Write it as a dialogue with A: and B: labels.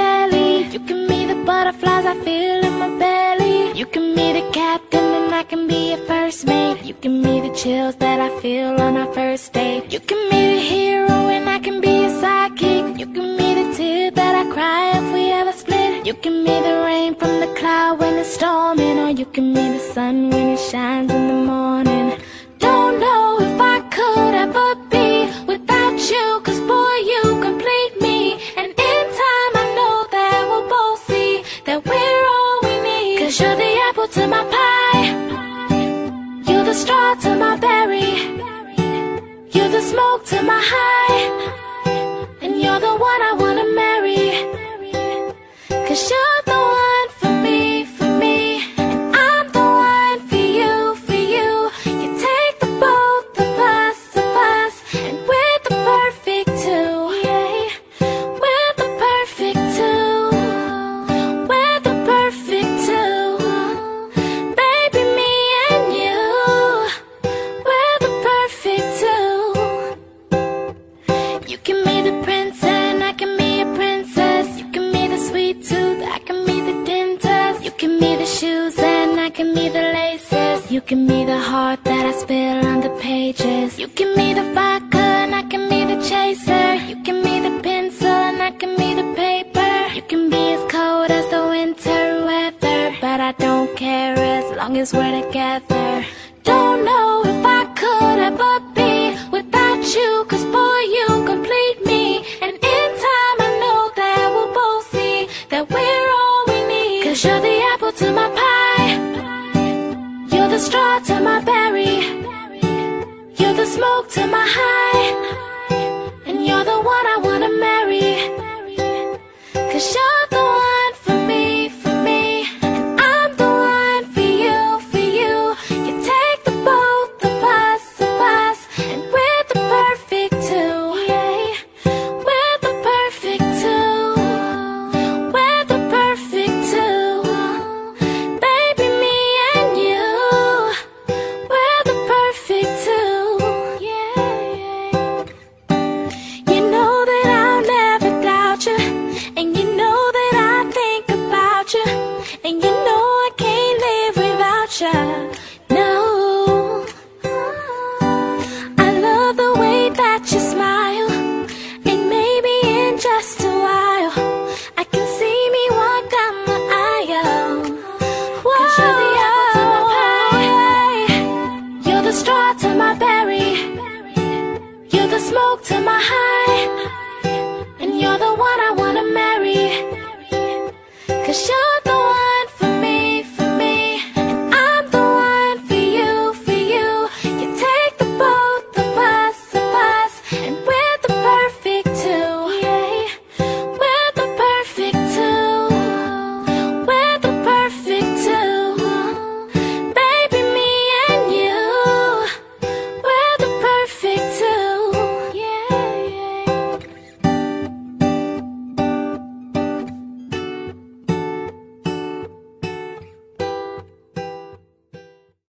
A: telly. You can be the butterflies I feel in my belly. You can be the captain and I can be your first mate. You can be the chills that I feel on our first date. You can be the hero and I can be your sidekick. You can be the tear that I cry if we ever split. You can be the rain from the cloud when it's storming, or you can be the sun when it shines in the morning. Don't know if I could ever be without you, 'cause boy, you complete me. And in time I know that we'll both see that we're all we need. 'Cause you're the apple to my pie, you're the straw to my berry, you're the smoke to my high, and you're the one I wanna marry. 'Cause you're the one for me, and I'm the one for you, for you. You take the both of us, and we're the perfect two. Yeah, we're the perfect two. We're the perfect two. Baby, me and you, we're the perfect two. You can be the prince and I can be a princess. You can be the sweet tooth, I can be the dentist. You can be the shoes and I can be the laces. You can be the heart that I spill on the pages. You can be the vodka and I can be the chaser. You can be the pencil and I can be the paper. You can be as cold as the winter weather, but I don't care as long as we're together. Don't know if I could ever be without you, 'cause boy, you complete me. And in time I know that we'll both see that we're all we need. 'Cause you're the apple to my pie, you're the straw to my berry, you're the smoke to my high, and you're the one I wanna marry. 'Cause you're the one for me, and I'm the one for you, for you. You take the both of us, and we're the perfect two. Yeah, we're the perfect two. We're the perfect two. Baby, me and you, we're the perfect two. Yeah. You know that I'll never doubt you, and you know that I think about you, and you know I can't live without you. No, I love the way that you smile, and maybe in just a while I can see me walk down the aisle. 'Cause you're the apple to my pie, you're the straw to my berry, you're the smoke to my high.